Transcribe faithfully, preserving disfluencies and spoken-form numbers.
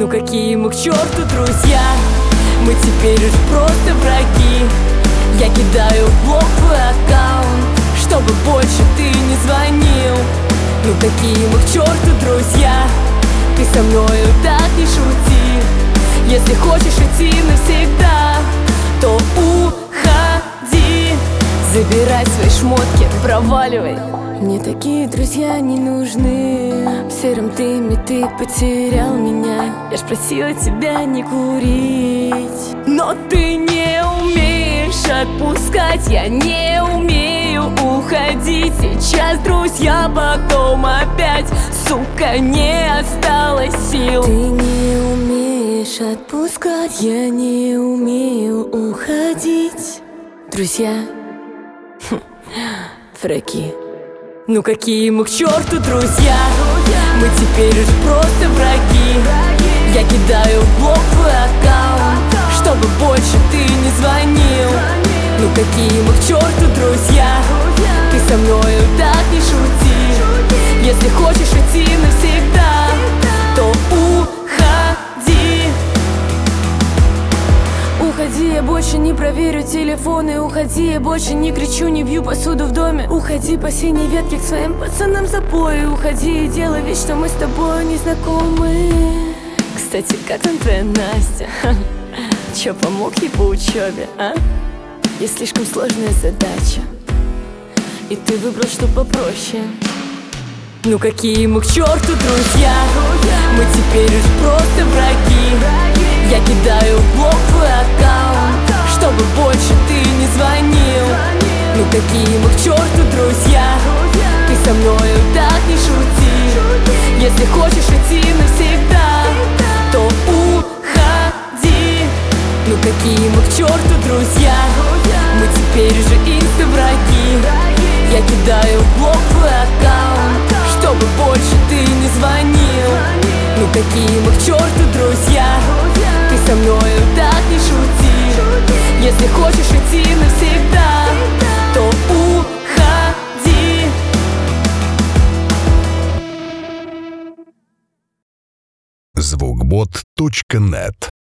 Ну какие мы к черту друзья, мы теперь уж просто враги. Я кидаю в блок твой аккаунт, чтобы больше ты не звонил. Ну какие мы к черту друзья, ты со мною так не шути. Если хочешь идти навсегда, то уходи. Забирай свои шмотки, проваливай. Мне такие друзья не нужны. В сером дыме ты потерял меня. Я ж просила тебя не курить, но ты не умеешь отпускать. Я не умею уходить. Сейчас друзья, потом опять. Сука, не осталось сил. Ты не умеешь отпускать. Я не умею уходить. Друзья, враги. Ну какие мы к черту друзья, мы теперь уж просто враги. Я кидаю в блок твой аккаунт, чтобы больше ты не звонил. Ну какие мы к черту друзья, ты со мною так не шути. Если хочешь идти навсегда, то уходи. Уходи, я больше не проверю телефоны. Уходи, я больше не кричу, не бью посуду в доме. Уходи по синей ветке к своим пацанам за бой. Уходи и делай вид, что мы с тобой не знакомы. Кстати, как там твоя Настя? Чё, помог ей по учебе, а? Есть слишком сложная задача, и ты выбрал, что попроще. Ну какие мы к черту друзья, мы теперь уж просто враги. Я кидаю в блок твой аккаунт, чтобы больше ты не звонил. Ну какие мы к черту друзья, ты со мною так не шути. Если хочешь идти навсегда, то уходи. Ну какие мы к черту друзья, мы теперь уже инста-враги. Я кидаю в блок твой аккаунт, чтобы больше ты не звонил. Ну какие мы к черту друзья, ты со мною так не шути. Если хочешь идти навсегда, то уходи. звукбот точка нет